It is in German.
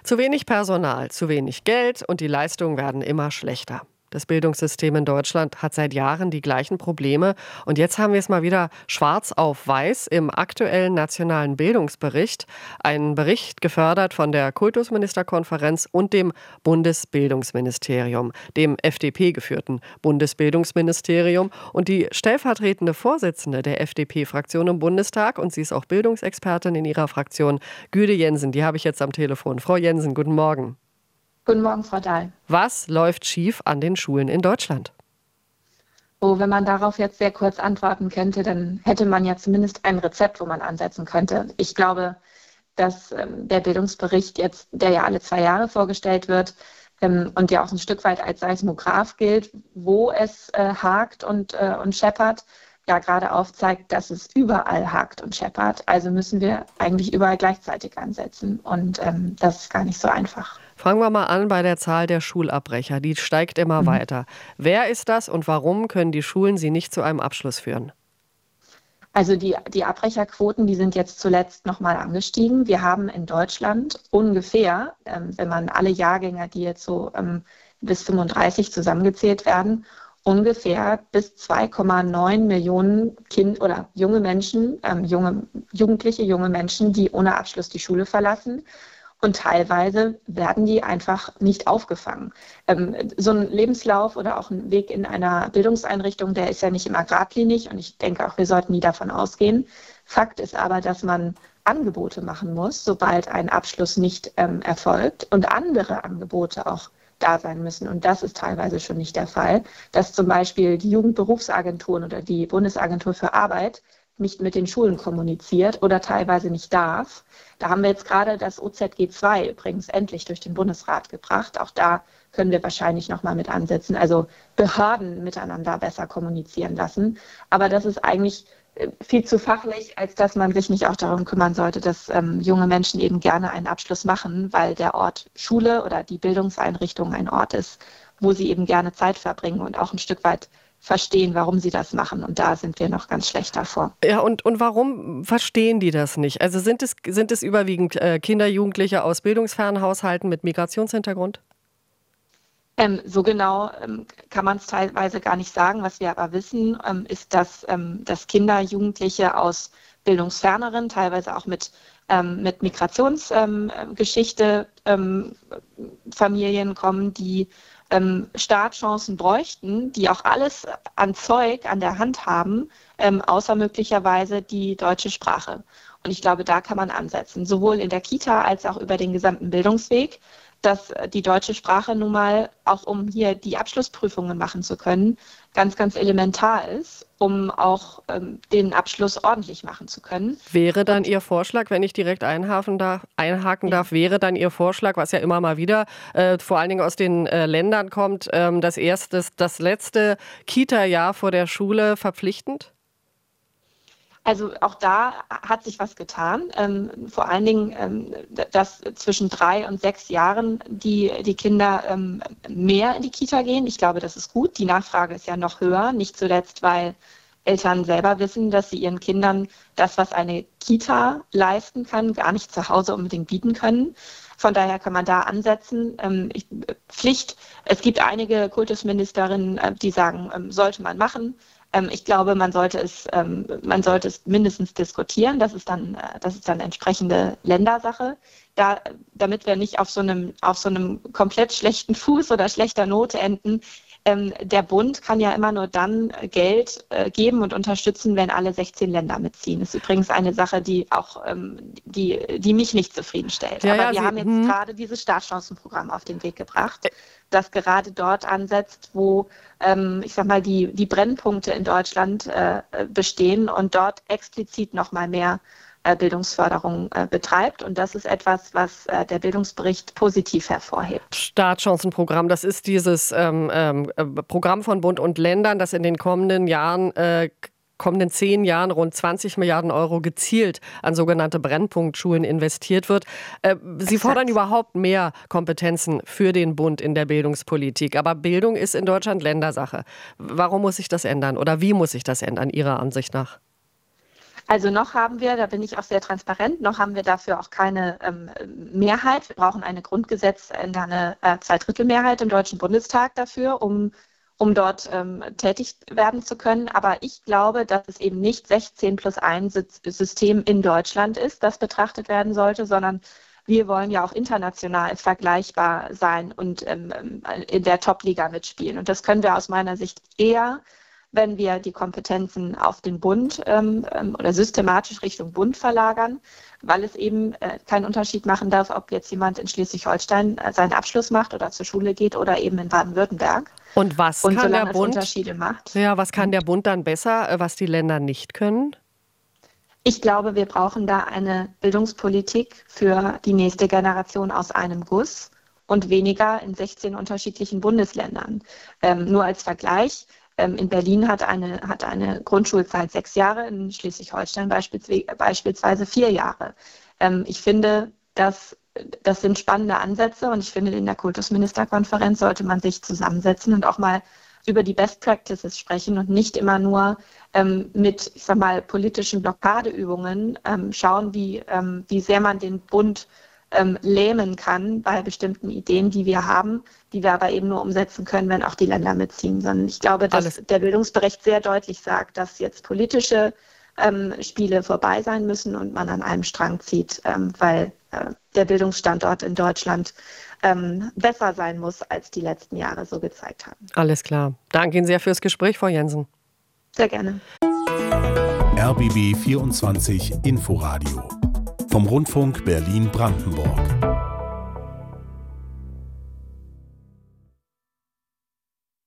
Zu wenig Personal, zu wenig Geld und die Leistungen werden immer schlechter. Das Bildungssystem in Deutschland hat seit Jahren die gleichen Probleme. Und jetzt haben wir es mal wieder schwarz auf weiß im aktuellen nationalen Bildungsbericht. Ein Bericht gefördert von der Kultusministerkonferenz und dem Bundesbildungsministerium, dem FDP-geführten Bundesbildungsministerium. Und die stellvertretende Vorsitzende der FDP-Fraktion im Bundestag, und sie ist auch Bildungsexpertin in ihrer Fraktion, Gyde Jensen, die habe ich jetzt am Telefon. Frau Jensen, guten Morgen. Guten Morgen, Frau Dahl. Was läuft schief an den Schulen in Deutschland? Wenn man darauf jetzt sehr kurz antworten könnte, dann hätte man ja zumindest ein Rezept, wo man ansetzen könnte. Ich glaube, dass der Bildungsbericht jetzt, der ja alle 2 Jahre vorgestellt wird und ja auch ein Stück weit als Seismograph gilt, wo es hakt und scheppert, ja gerade aufzeigt, dass es überall hakt und scheppert. Also müssen wir eigentlich überall gleichzeitig ansetzen. Und das ist gar nicht so einfach. Fangen wir mal an bei der Zahl der Schulabbrecher. Die steigt immer weiter. Wer ist das und warum können die Schulen sie nicht zu einem Abschluss führen? Also die Abbrecherquoten, die sind jetzt zuletzt nochmal angestiegen. Wir haben in Deutschland ungefähr, wenn man alle Jahrgänge, die jetzt so bis 35 zusammengezählt werden, ungefähr bis 2,9 Millionen junge Menschen, Jugendliche, junge Menschen, die ohne Abschluss die Schule verlassen. Und teilweise werden die einfach nicht aufgefangen. So ein Lebenslauf oder auch ein Weg in einer Bildungseinrichtung, der ist ja nicht immer geradlinig. Und ich denke auch, wir sollten nie davon ausgehen. Fakt ist aber, dass man Angebote machen muss, sobald ein Abschluss nicht erfolgt und andere Angebote auch da sein müssen. Und das ist teilweise schon nicht der Fall, dass zum Beispiel die Jugendberufsagenturen oder die Bundesagentur für Arbeit nicht mit den Schulen kommuniziert oder teilweise nicht darf. Da haben wir jetzt gerade das OZG II übrigens endlich durch den Bundesrat gebracht. Auch da können wir wahrscheinlich nochmal mit ansetzen, also Behörden miteinander besser kommunizieren lassen. Aber das ist eigentlich viel zu fachlich, als dass man sich nicht auch darum kümmern sollte, dass junge Menschen eben gerne einen Abschluss machen, weil der Ort Schule oder die Bildungseinrichtung ein Ort ist, wo sie eben gerne Zeit verbringen und auch ein Stück weit verstehen, warum sie das machen. Und da sind wir noch ganz schlecht davor. Ja, und warum verstehen die das nicht? Also sind es überwiegend Kinder, Jugendliche aus bildungsfernen Haushalten mit Migrationshintergrund? So genau kann man es teilweise gar nicht sagen. Was wir aber wissen, ist, dass Kinder, Jugendliche aus bildungsferneren, teilweise auch mit Migrationsgeschichte Familien kommen, die Startchancen bräuchten, die auch alles an Zeug an der Hand haben, außer möglicherweise die deutsche Sprache. Und ich glaube, da kann man ansetzen, sowohl in der Kita als auch über den gesamten Bildungsweg, dass die deutsche Sprache nun mal, auch um hier die Abschlussprüfungen machen zu können, ganz, ganz elementar ist, um auch den Abschluss ordentlich machen zu können. Wäre dann Ihr Vorschlag, wenn ich direkt einhaken darf, wäre dann Ihr Vorschlag, was ja immer mal wieder vor allen Dingen aus den Ländern kommt, das letzte Kita-Jahr vor der Schule verpflichtend? Also auch da hat sich was getan. Vor allen Dingen, dass zwischen 3 und 6 Jahren die Kinder mehr in die Kita gehen. Ich glaube, das ist gut. Die Nachfrage ist ja noch höher. Nicht zuletzt, weil Eltern selber wissen, dass sie ihren Kindern das, was eine Kita leisten kann, gar nicht zu Hause unbedingt bieten können. Von daher kann man da ansetzen. Pflicht, es gibt einige Kultusministerinnen, die sagen, sollte man machen. Ich glaube, man sollte es mindestens diskutieren. Das ist dann entsprechende Ländersache. Damit wir nicht auf so einem komplett schlechten Fuß oder schlechter Note enden. Der Bund kann ja immer nur dann Geld geben und unterstützen, wenn alle 16 Länder mitziehen. Das ist übrigens eine Sache, die auch die mich nicht zufriedenstellt. Ja, aber wir haben jetzt gerade dieses Startchancenprogramm auf den Weg gebracht, das gerade dort ansetzt, wo ich sag mal die Brennpunkte in Deutschland bestehen und dort explizit noch mal mehr Bildungsförderung betreibt. Und das ist etwas, was der Bildungsbericht positiv hervorhebt. Startchancenprogramm, das ist dieses Programm von Bund und Ländern, das in den kommenden 10 Jahren rund 20 Milliarden Euro gezielt an sogenannte Brennpunktschulen investiert wird. Sie fordern überhaupt mehr Kompetenzen für den Bund in der Bildungspolitik. Aber Bildung ist in Deutschland Ländersache. Warum muss sich das ändern oder wie muss sich das ändern, Ihrer Ansicht nach? Also noch haben wir, da bin ich auch sehr transparent, noch haben wir dafür auch keine Mehrheit. Wir brauchen eine Grundgesetzänderung, eine Zweidrittelmehrheit im Deutschen Bundestag dafür, um dort tätig werden zu können. Aber ich glaube, dass es eben nicht 16+1 System in Deutschland ist, das betrachtet werden sollte, sondern wir wollen ja auch international vergleichbar sein und in der Top-Liga mitspielen. Und das können wir aus meiner Sicht eher, wenn wir die Kompetenzen auf den Bund oder systematisch Richtung Bund verlagern, weil es eben keinen Unterschied machen darf, ob jetzt jemand in Schleswig-Holstein seinen Abschluss macht oder zur Schule geht oder eben in Baden-Württemberg. Und was kann der Bund? Unterschiede macht. Ja, was kann der Bund dann besser, was die Länder nicht können? Ich glaube, wir brauchen da eine Bildungspolitik für die nächste Generation aus einem Guss und weniger in 16 unterschiedlichen Bundesländern. Nur als Vergleich. In Berlin hat eine Grundschulzeit 6 Jahre, in Schleswig-Holstein beispielsweise 4 Jahre. Ich finde, das sind spannende Ansätze und ich finde, in der Kultusministerkonferenz sollte man sich zusammensetzen und auch mal über die Best Practices sprechen und nicht immer nur mit, ich sag mal, politischen Blockadeübungen schauen, wie sehr man den Bund lähmen kann bei bestimmten Ideen, die wir haben, die wir aber eben nur umsetzen können, wenn auch die Länder mitziehen. Sondern ich glaube, dass der Bildungsbericht sehr deutlich sagt, dass jetzt politische Spiele vorbei sein müssen und man an einem Strang zieht, weil der Bildungsstandort in Deutschland besser sein muss, als die letzten Jahre so gezeigt haben. Alles klar. Danke Ihnen sehr fürs Gespräch, Frau Jensen. Sehr gerne. RBB 24 Inforadio vom Rundfunk Berlin-Brandenburg.